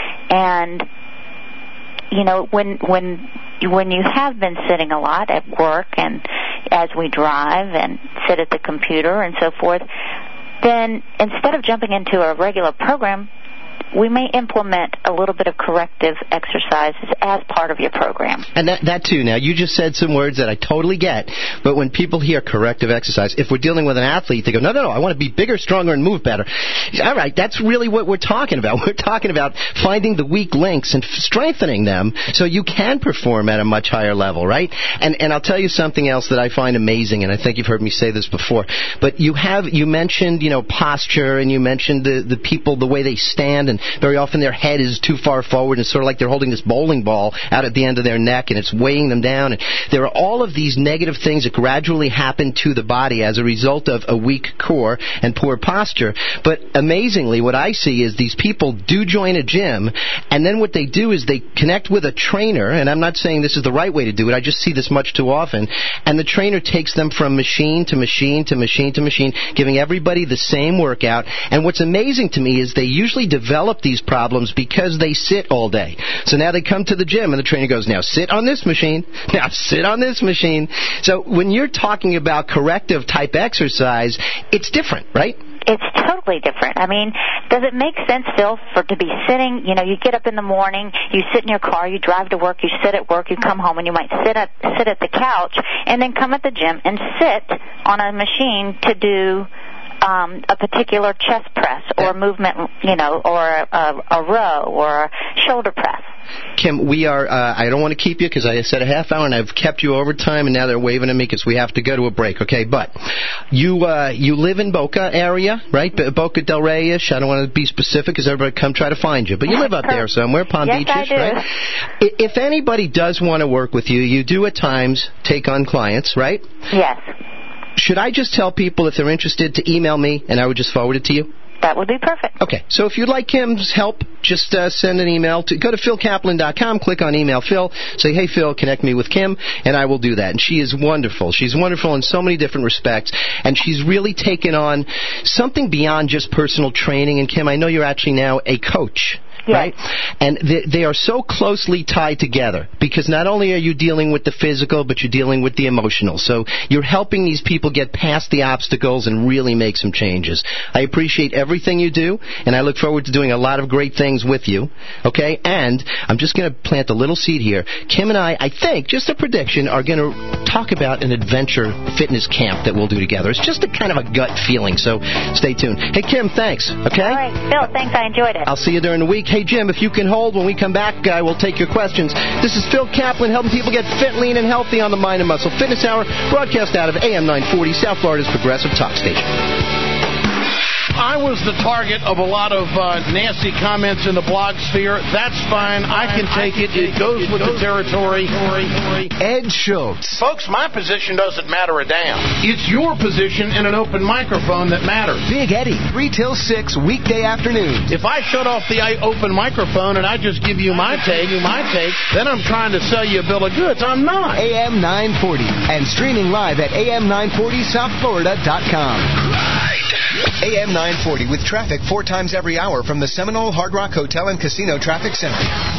And you know, when when when you have been sitting a lot at work and as we drive and sit at the computer and so forth, then instead of jumping into a regular program, we may implement a little bit of corrective exercises as part of your program. And that, that too. Now, you just said some words that I totally get, but when people hear corrective exercise, if we're dealing with an athlete, they go, no, no, no, I want to be bigger, stronger, and move better. All right, that's really what we're talking about. We're talking about finding the weak links and f- strengthening them so you can perform at a much higher level, right? And and I'll tell you something else that I find amazing, and I think you've heard me say this before, but you have, you mentioned, you know, posture, and you mentioned the, the people, the way they stand, and very often their head is too far forward. It's sort of like they're holding this bowling ball out at the end of their neck, and it's weighing them down. And there are all of these negative things that gradually happen to the body as a result of a weak core and poor posture. But amazingly, what I see is these people do join a gym, and then what they do is they connect with a trainer, and I'm not saying this is the right way to do it. I just see this much too often. And the trainer takes them from machine to machine to machine to machine, giving everybody the same workout. And what's amazing to me is they usually develop develop these problems because they sit all day. So now they come to the gym, and the trainer goes, now sit on this machine, now sit on this machine. So when you're talking about corrective type exercise, it's different, right? It's totally different. I mean, does it make sense, Phil, for to be sitting, you know, you get up in the morning, you sit in your car, you drive to work, you sit at work, you come home, and you might sit at, sit at the couch and then come at the gym and sit on a machine to do um, a particular chest press or movement, you know, or a, a row or a shoulder press. Kim, we are, uh, I don't want to keep you because I said a half hour and I've kept you over time and now they're waving at me because we have to go to a break, okay? But you uh, you live in Boca area, right? Boca del Rey-ish. I don't want to be specific because everybody come try to find you. But you live up there somewhere, Palm yes, Beach-ish, I do. right? If anybody does want to work with you, you do at times take on clients, right? Yes. Should I just tell people if they're interested to email me and I would just forward it to you? That would be perfect. Okay, so if you'd like Kim's help, just uh, send an email to go to phil kaplan dot com, click on email Phil, say, hey Phil, connect me with Kim, and I will do that. And she is wonderful. She's wonderful in so many different respects, and she's really taken on something beyond just personal training. And Kim, I know you're actually now a coach. Yes. Right? And they, they are so closely tied together because not only are you dealing with the physical, but you're dealing with the emotional. So you're helping these people get past the obstacles and really make some changes. I appreciate everything you do, and I look forward to doing a lot of great things with you. Okay? And I'm just going to plant a little seed here. Kim and I, I think, just a prediction, are going to talk about an adventure fitness camp that we'll do together. It's just a kind of a gut feeling, so stay tuned. Hey, Kim, thanks. Okay? All right. Phil, thanks. I enjoyed it. I'll see you during the week. Hey, Jim, if you can hold, when we come back, I will take your questions. This is Phil Kaplan helping people get fit, lean, and healthy on the Mind and Muscle Fitness Hour, broadcast out of A M nine forty, South Florida's Progressive Talk Station. I was the target of a lot of uh, nasty comments in the blog sphere. That's fine. I can take it. It goes with the territory. Ed Schultz. Folks, my position doesn't matter a damn. It's your position in an open microphone that matters. Big Eddie, three till six, weekday afternoons. If I shut off the open microphone and I just give you my take, my take, then I'm trying to sell you a bill of goods. I'm not. A M nine forty and streaming live at A M nine forty south florida dot com. A M nine forty with traffic four times every hour from the Seminole Hard Rock Hotel and Casino Traffic Center.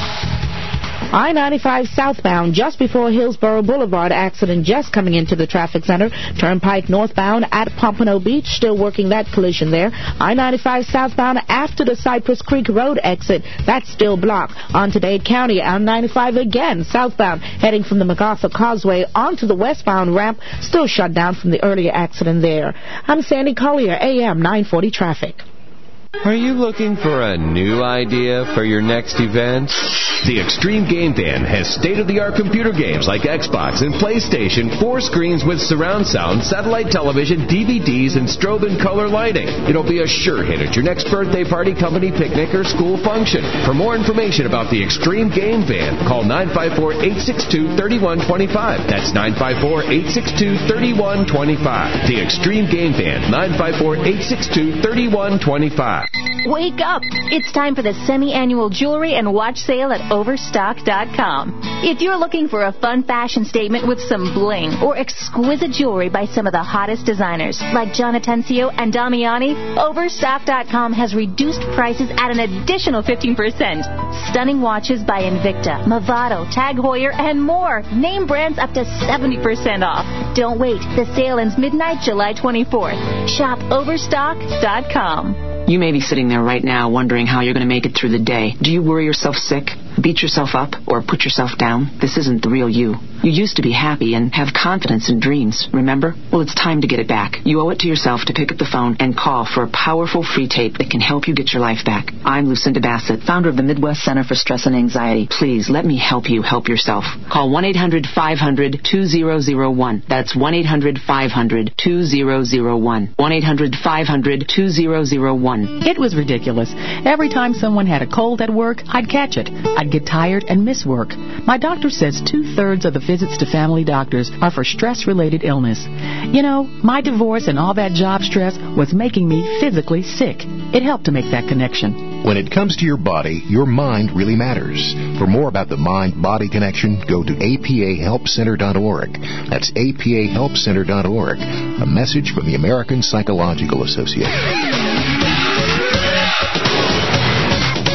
I ninety-five southbound just before Hillsborough Boulevard, accident just coming into the traffic center. Turnpike northbound at Pompano Beach, still working that collision there. I ninety-five southbound after the Cypress Creek Road exit, that's still blocked. On to Dade County, I ninety-five again southbound, heading from the MacArthur Causeway onto the westbound ramp, still shut down from the earlier accident there. I'm Sandy Collier, A M nine forty Traffic. Are you looking for a new idea for your next event? The Extreme Game Van has state-of-the-art computer games like Xbox and PlayStation, four screens with surround sound, satellite television, D V Ds, and strobe and color lighting. It'll be a sure hit at your next birthday party, company picnic, or school function. For more information about the Extreme Game Van, call nine five four, eight six two, three one two five. That's nine five four, eight six two, three one two five. The Extreme Game Van, nine five four, eight six two, three one two five. Wake up! It's time for the semi-annual jewelry and watch sale at Overstock dot com. If you're looking for a fun fashion statement with some bling or exquisite jewelry by some of the hottest designers like John Atencio and Damiani, Overstock dot com has reduced prices at an additional fifteen percent. Stunning watches by Invicta, Movado, Tag Heuer, and more. Name brands up to seventy percent off. Don't wait. The sale ends midnight, July twenty-fourth. Shop Overstock dot com. You may be sitting there right now wondering how you're going to make it through the day. Do you worry yourself sick, beat yourself up, or put yourself down? This isn't the real you. You used to be happy and have confidence and dreams, remember? Well, it's time to get it back. You owe it to yourself to pick up the phone and call for a powerful free tape that can help you get your life back. I'm Lucinda Bassett, founder of the Midwest Center for Stress and Anxiety. Please, let me help you help yourself. Call one eight hundred five hundred two zero zero one. That's one eight hundred five hundred two zero zero one. one eight hundred five hundred two zero zero one. It was ridiculous. Every time someone had a cold at work, I'd catch it. I'd get tired and miss work. My doctor says two-thirds of the visits to family doctors are for stress-related illness. You know, my divorce and all that job stress was making me physically sick. It helped to make that connection. When it comes to your body, your mind really matters. For more about the mind-body connection, go to A P A help center dot org. That's A P A help center dot org. A message from the American Psychological Association.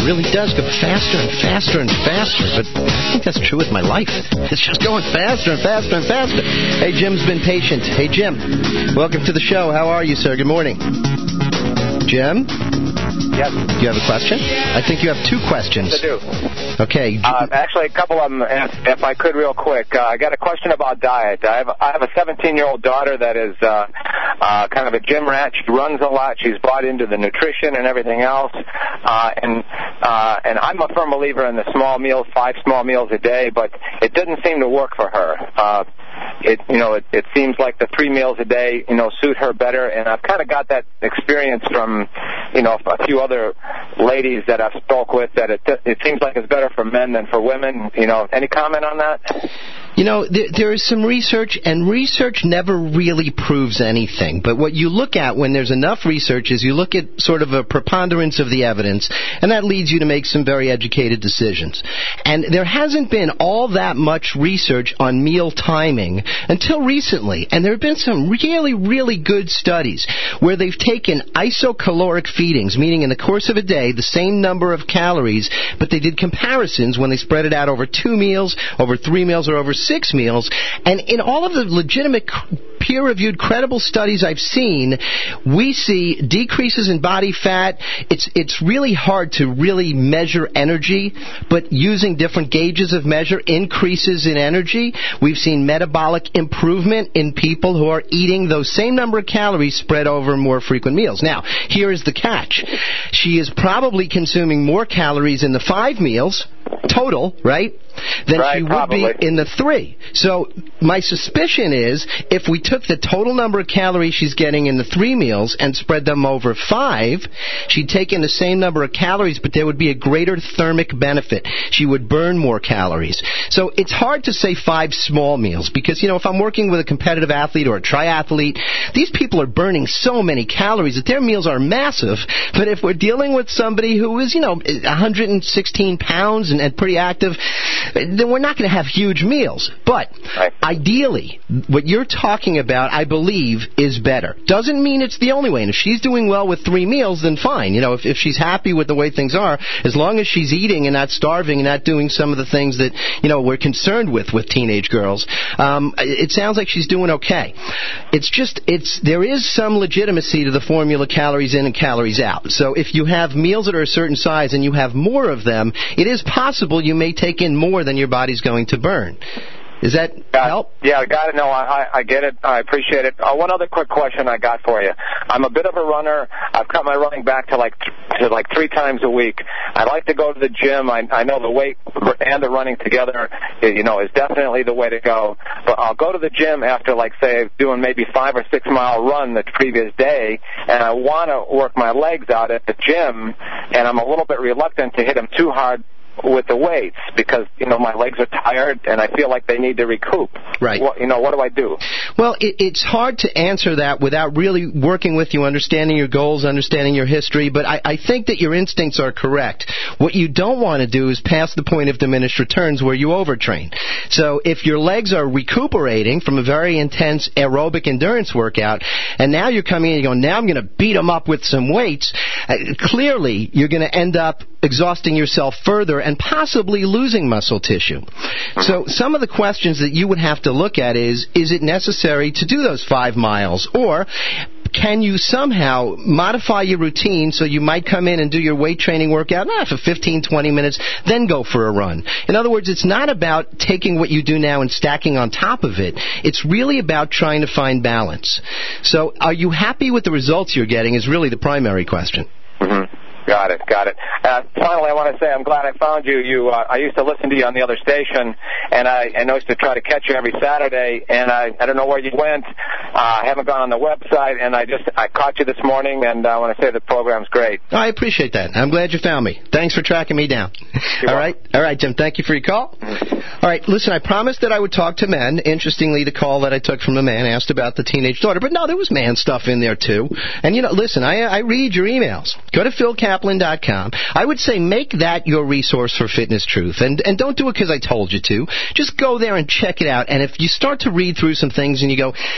really does go faster and faster and faster. But I think that's true with my life. It's just going faster and faster and faster. Hey, Jim's been patient. Hey, Jim, welcome to the show. How are you, sir? Good morning. Jim? Yes. Do you have a question? I think you have two questions. Yes, I do. Okay. Uh, actually, a couple of them, if, if I could, real quick. Uh, I got a question about diet. I have, I have a seventeen-year-old daughter that is uh, uh, kind of a gym rat. She runs a lot. She's bought into the nutrition and everything else. Uh, and uh, and I'm a firm believer in the small meals, five small meals a day, but it didn't seem to work for her. Uh, it you know it, it seems like the three meals a day you know suit her better, and I've kind of got that experience from you know a few other ladies that I've spoke with that it it seems like it's better for men than for women. You know, any comment on that? You know, there, there is some research, and research never really proves anything. But what you look at when there's enough research is you look at sort of a preponderance of the evidence, and that leads you to make some very educated decisions. And there hasn't been all that much research on meal timing until recently. And there have been some really, really good studies where they've taken isocaloric feedings, meaning in the course of a day, the same number of calories, but they did comparisons when they spread it out over two meals, over three meals, or over six meals, and in all of the legitimate peer-reviewed credible studies I've seen, we see decreases in body fat. It's it's really hard to really measure energy, but using different gauges of measure, increases in energy. We've seen metabolic improvement in people who are eating those same number of calories spread over more frequent meals. Now, here is the catch. She is probably consuming more calories in the five meals total, right, than right, she would probably. be in the three. So my suspicion is if we took the total number of calories she's getting in the three meals and spread them over five, she'd take in the same number of calories, but there would be a greater thermic benefit. She would burn more calories. So it's hard to say five small meals because, you know, if I'm working with a competitive athlete or a triathlete, these people are burning so many calories that their meals are massive. But if we're dealing with somebody who is, you know, one hundred sixteen pounds and, and pretty active, then we're not going to have huge meals. But right. Ideally, what you're talking about, I believe, is better. Doesn't mean it's the only way. And if she's doing well with three meals, then fine. You know, if, if she's happy with the way things are, as long as she's eating and not starving and not doing some of the things that, you know, we're concerned with with teenage girls, um, it sounds like she's doing okay. It's just, it's there is some legitimacy to the formula calories in and calories out. So if you have meals that are a certain size and you have more of them, it is possible you may take in more than your body's going to burn. Does that got, help? Yeah, I got it. No, I, I get it. I appreciate it. Uh, one other quick question I got for you. I'm a bit of a runner. I've cut my running back to like to like three times a week. I like to go to the gym. I, I know the weight and the running together, you know, is definitely the way to go. But I'll go to the gym after, like, say, doing maybe five or six mile run the previous day, and I want to work my legs out at the gym, and I'm a little bit reluctant to hit them too hard with the weights because, you know, my legs are tired and I feel like they need to recoup. Right. What, you know, what do I do? Well, it, it's hard to answer that without really working with you, understanding your goals, understanding your history, but I, I think that your instincts are correct. What you don't want to do is pass the point of diminished returns where you overtrain. So if your legs are recuperating from a very intense aerobic endurance workout, and now you're coming in and you're going, now I'm going to beat them up with some weights, uh, clearly you're going to end up exhausting yourself further and possibly losing muscle tissue. So some of the questions that you would have to look at is, is it necessary to do those five miles? Or can you somehow modify your routine so you might come in and do your weight training workout nah, for fifteen, twenty minutes, then go for a run? In other words, it's not about taking what you do now and stacking on top of it. It's really about trying to find balance. So are you happy with the results you're getting is really the primary question. Mm-hmm. Got it, got it. Uh, finally, I want to say I'm glad I found you. You, uh, I used to listen to you on the other station, and I, I used to try to catch you every Saturday. And I, I don't know where you went. Uh, I haven't gone on the website, and I just I caught you this morning, and I want to say the program's great. I appreciate that. I'm glad you found me. Thanks for tracking me down. You're All right, all right, Jim. Thank you for your call. All right, listen. I promised that I would talk to men. Interestingly, the call that I took from a man asked about the teenage daughter, but no, there was man stuff in there too. And you know, listen, I, I read your emails. Go to Phil Kaplan dot com. I would say make that your resource for Fitness Truth. And and don't do it because I told you to. Just go there and check it out. And if you start to read through some things and you go, this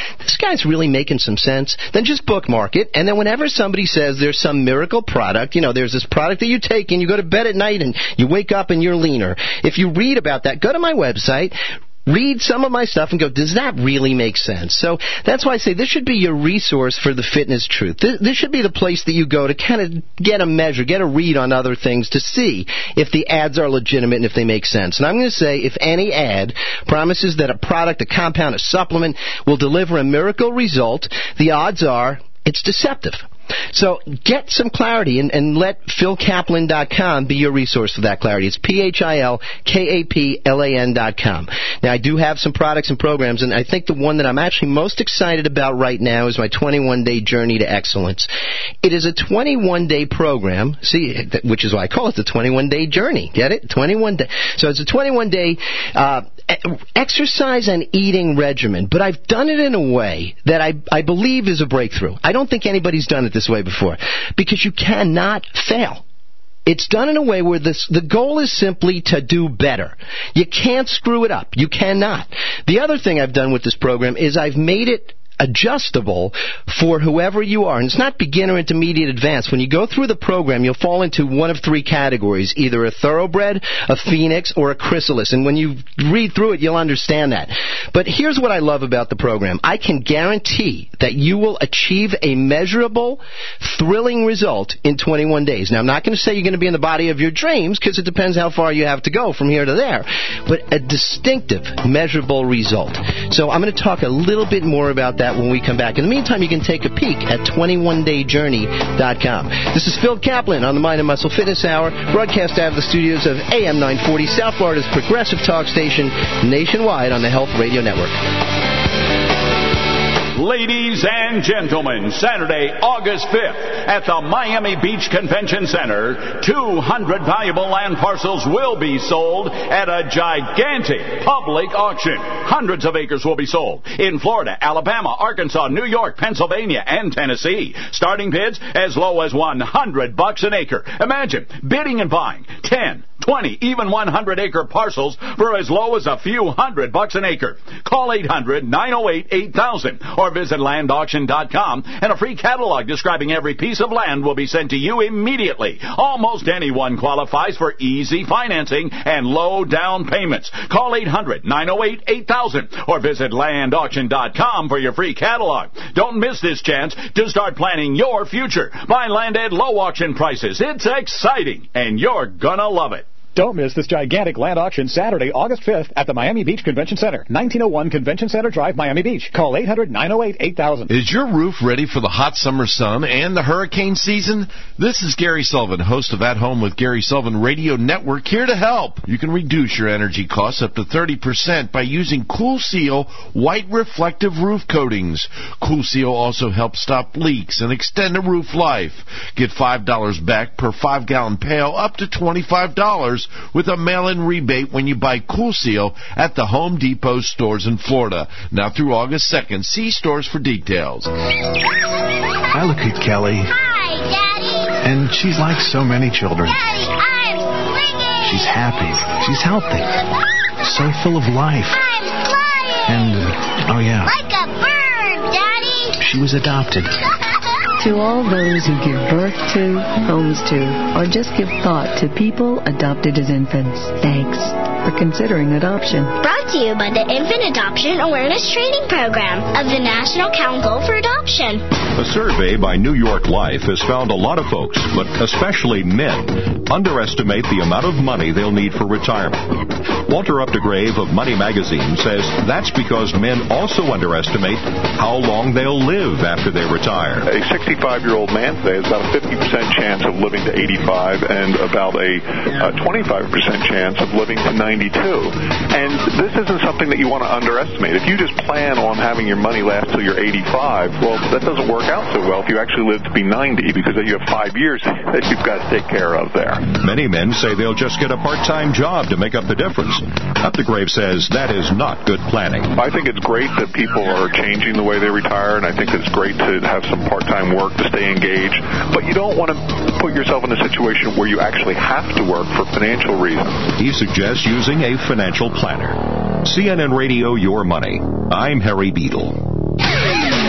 guy's really making some sense? Then just bookmark it, and then whenever somebody says there's some miracle product, you know, there's this product that you take and you go to bed at night and you wake up and you're leaner. If you read about that, go to my website, read some of my stuff and go, does that really make sense? So that's why I say this should be your resource for the fitness truth. This, this should be the place that you go to kind of get a measure, get a read on other things to see if the ads are legitimate and if they make sense. And I'm going to say if any ad promises that a product, a compound, a supplement will deliver a miracle result, the odds are it's deceptive. So get some clarity and, and let Phil Kaplan dot com be your resource for that clarity. It's P H I L K A P L A N dot com. Now, I do have some products and programs, and I think the one that I'm actually most excited about right now is my twenty-one day Journey to Excellence. It is a twenty-one day program, see, which is why I call it the twenty-one day Journey. Get it? twenty-one day. So it's a twenty-one day uh, exercise and eating regimen, but I've done it in a way that I, I believe is a breakthrough. I don't think anybody's done it this way before, because you cannot fail. It's done in a way where this, the goal is simply to do better. You can't screw it up. You cannot. The other thing I've done with this program is I've made it adjustable for whoever you are. And it's not beginner, intermediate, advanced. When you go through the program, you'll fall into one of three categories, either a thoroughbred, a phoenix, or a chrysalis. And when you read through it, you'll understand that. But here's what I love about the program. I can guarantee that you will achieve a measurable, thrilling result in twenty-one days. Now, I'm not going to say you're going to be in the body of your dreams, because it depends how far you have to go from here to there. But a distinctive, measurable result. So I'm going to talk a little bit more about that when we come back. In the meantime, you can take a peek at twenty-one day journey dot com. This is Phil Kaplan on the Mind and Muscle Fitness Hour, broadcast out of the studios of A M nine forty, South Florida's progressive talk station, nationwide on the Health Radio Network. Ladies and gentlemen, Saturday, August fifth, at the Miami Beach Convention Center, two hundred valuable land parcels will be sold at a gigantic public auction. Hundreds of acres will be sold in Florida, Alabama, Arkansas, New York, Pennsylvania, and Tennessee. Starting bids as low as one hundred bucks an acre. Imagine bidding and buying ten, twenty, even one hundred acre parcels for as low as a few hundred bucks an acre. Call eight hundred, nine oh eight, eight thousand or visit land auction dot com, and a free catalog describing every piece of land will be sent to you immediately. Almost anyone qualifies for easy financing and low down payments. Call eight hundred, nine oh eight, eight thousand or visit land auction dot com for your free catalog. Don't miss this chance to start planning your future. Buy land at low auction prices. It's exciting, and you're gonna love it. Don't miss this gigantic land auction Saturday, August fifth at the Miami Beach Convention Center, nineteen oh one Convention Center Drive, Miami Beach. Call eight hundred, nine oh eight, eight thousand. Is your roof ready for the hot summer sun and the hurricane season? This is Gary Sullivan, host of At Home with Gary Sullivan Radio Network, here to help. You can reduce your energy costs up to thirty percent by using Cool Seal white reflective roof coatings. Cool Seal also helps stop leaks and extend the roof life. Get five dollars back per five gallon pail, up to twenty-five dollars with a mail-in rebate when you buy Cool Seal at the Home Depot stores in Florida. Now through August second. See stores for details. I look at Kelly. Hi, Daddy. And she's like so many children. Daddy, I'm singing. She's happy. She's healthy. So full of life. I'm flying. And, uh, oh yeah. Like a bird, Daddy. She was adopted. To all those who give birth to, homes to, or just give thought to people adopted as infants, thanks for considering adoption. Brought to you by the Infant Adoption Awareness Training Program of the National Council for Adoption. A survey by New York Life has found a lot of folks, but especially men, underestimate the amount of money they'll need for retirement. Walter Updegrave of Money Magazine says that's because men also underestimate how long they'll live after they retire. A sixty-five-year-old man today has about a fifty percent chance of living to eighty-five and about a uh, twenty-five percent chance of living to ninety-two. And this isn't something that you want to underestimate. If you just plan on having your money last till you're eighty-five, well, that doesn't work out so well if you actually live to be ninety, because then you have five years that you've got to take care of there. Many men say they'll just get a part-time job to make up the difference. Updegrave says that is not good planning. I think it's great that people are changing the way they retire, and I think it's great to have some part-time work to stay engaged, but you don't want to put yourself in a situation where you actually have to work for financial reasons. He suggests using a financial planner. C N N Radio, Your Money. I'm Harry Beadle.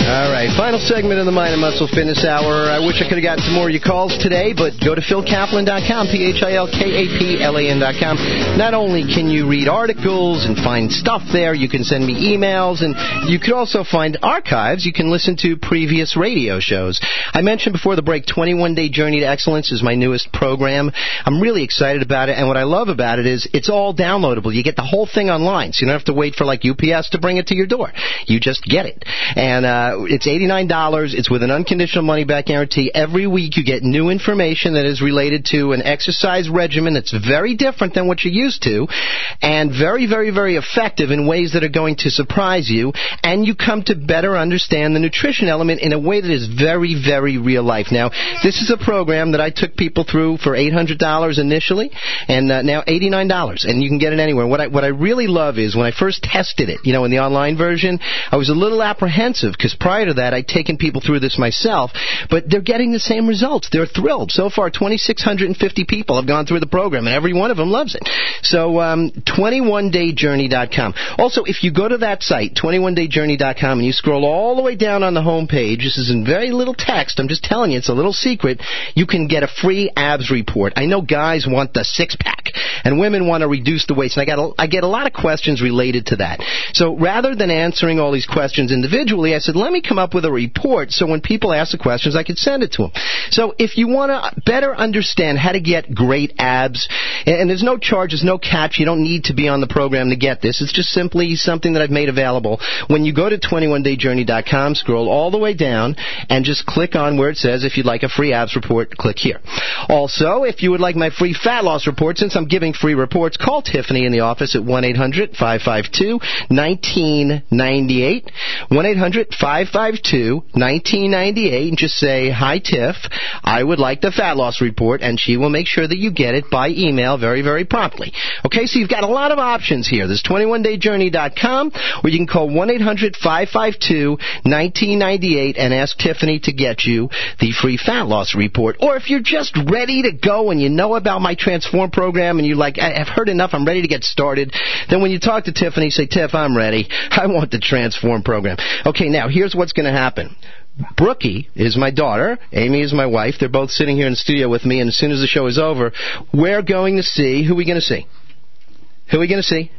All right, final segment of the Mind and Muscle Fitness Hour. I wish I could have gotten some more of your calls today, but go to phil kaplan dot com, P H I L K A P L A N dot com. Not only can you read articles and find stuff there, you can send me emails, and you could also find archives. You can listen to previous radio shows. I mentioned before the break, twenty-one day Journey to Excellence is my newest program. I'm really excited about it, and what I love about it is it's all downloadable. You get the whole thing online, so you don't have to wait for like U P S to bring it to your door. You just get it. And uh, it's eighty-nine dollars. It's with an unconditional money-back guarantee. Every week you get new information that is related to an exercise regimen that's very different than what you're used to, and very, very, very effective in ways that are going to surprise you, and you come to better understand the nutrition element in a way that is very, very real life. Now, this is a program that I took people through for eight hundred dollars initially, and uh, now eighty-nine dollars, and you can get it anywhere. What I, what I really love is when I first tested it, you know, in the online version, I was a little apprehensive because prior to that I'd taken people through this myself, but they're getting the same results. They're thrilled. So far, two thousand six hundred fifty people have gone through the program, and every one of them loves it. So, um, twenty-one day journey dot com. Also, if you go to that site, twenty-one day journey dot com, and you scroll all the way down on the home page, this is in very little text, I'm just telling you, it's a little secret, you can get a free abs report. I know guys want the six-pack, and women want to reduce the waist, and I, got a, I get a lot of questions related to that. So rather than answering all these questions individually, I said, let me come up with a report so when people ask the questions, I could send it to them. So if you want to better understand how to get great abs, and there's no charge, there's no catch, you don't need to be on the program to get this. It's just simply something that I've made available. When you go to twenty-one day journey dot com, scroll all the way down, and just click on where it says, if you'd like a free abs report, click here. Also, if you would like my free fat loss report, since I'm giving free reports, call Tiffany in the office at one eight hundred five five two one nine nine eight, one eight hundred five five two one nine nine eight, and just say, hi, Tiff, I would like the fat loss report, and she will make sure that you get it by email very, very promptly. Okay, so you've got a lot of options here. There's twenty-one day journey dot com, or you can call one eight hundred five five two one nine nine eight and ask Tiffany to get you the free fat loss report. Or if you're just ready to go and you know about my Transform program and you're like, I've heard enough, I'm ready to get started, then when you talk to Tiffany, say, Tiff, I'm ready. I want the Transform program. Okay, now here's what's going to happen. Brookie is my daughter. Amy is my wife. They're both sitting here in the studio with me, and as soon as the show is over, we're going to see, who are we going to see? Who are we going to see?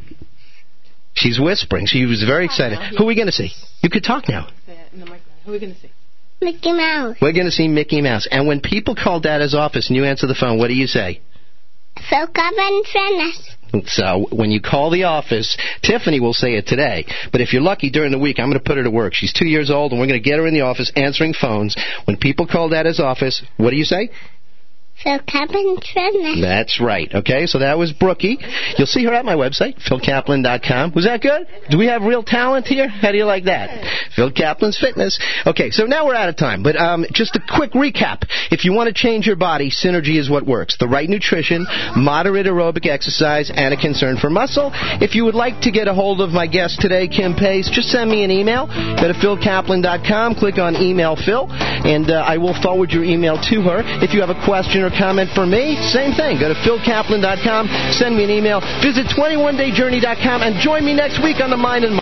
She's whispering. She was very excited. Who are we going to see? You could talk now. Who are we going to see? Mickey Mouse. We're going to see Mickey Mouse. And when people call Dada's office and you answer the phone, what do you say? Phil Kaplan Fitness. So when you call the office, Tiffany will say it today. But if you're lucky during the week, I'm going to put her to work. She's two years old, and we're going to get her in the office answering phones. When people call Dada's office, what do you say? Phil Kaplan Fitness. That's right. Okay, so that was Brookie. You'll see her at my website, phil kaplan dot com. Was that good? Do we have real talent here? How do you like that? Phil Kaplan's Fitness. Okay, so now we're out of time, but um, just a quick recap. If you want to change your body, Synergy is what works. The right nutrition, moderate aerobic exercise, and a concern for muscle. If you would like to get a hold of my guest today, Kim Pace, just send me an email. Go to phil kaplan dot com, click on Email Phil, and uh, I will forward your email to her. If you have a question or comment for me, same thing. Go to phil kaplan dot com, send me an email, visit twenty-one day journey dot com, and join me next week on the Mind and